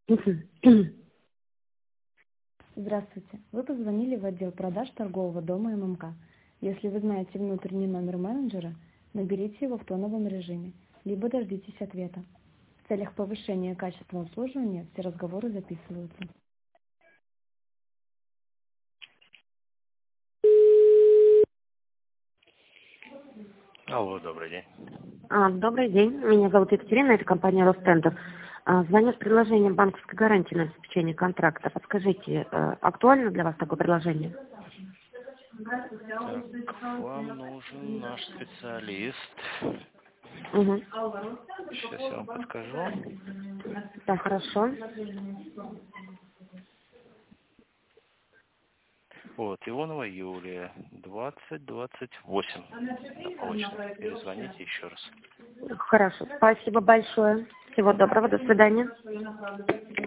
Здравствуйте. Вы позвонили в отдел продаж торгового дома ММК. Если вы знаете внутренний номер менеджера, наберите его в тоновом режиме, либо дождитесь ответа. В целях повышения качества обслуживания все разговоры записываются. Алло, добрый день. Добрый день. Меня зовут Екатерина, это компания Ростендер. Звоню с предложением банковской гарантии на обеспечение контракта. Подскажите, актуально для вас такое предложение? Так, вам нужен наш специалист. Угу. Сейчас я вам подскажу. Да, хорошо. Вот, Ионова Юлия, 2028. На почту. Перезвоните еще раз. Хорошо. Спасибо большое. Всего доброго. До свидания.